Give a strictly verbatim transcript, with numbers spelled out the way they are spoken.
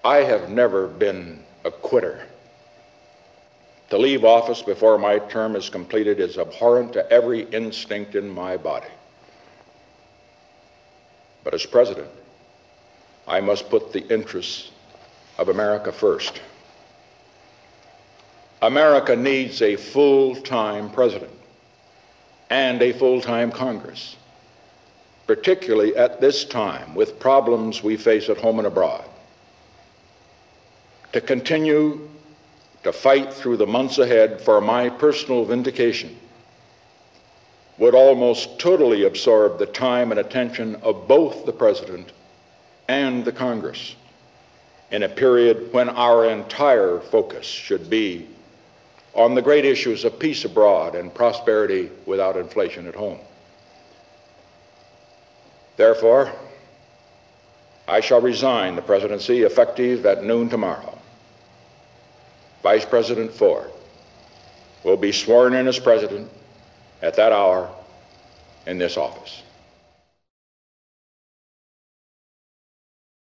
I have never been a quitter. To leave office before my term is completed is abhorrent to every instinct in my body. But as president, I must put the interests of America first. America needs a full-time president and a full-time Congress, particularly at this time with problems we face at home and abroad, to continue to fight through the months ahead for my personal vindication would almost totally absorb the time and attention of both the President and the Congress in a period when our entire focus should be on the great issues of peace abroad and prosperity without inflation at home. Therefore, I shall resign the presidency effective at noon tomorrow. Vice President Ford will be sworn in as president at that hour in this office.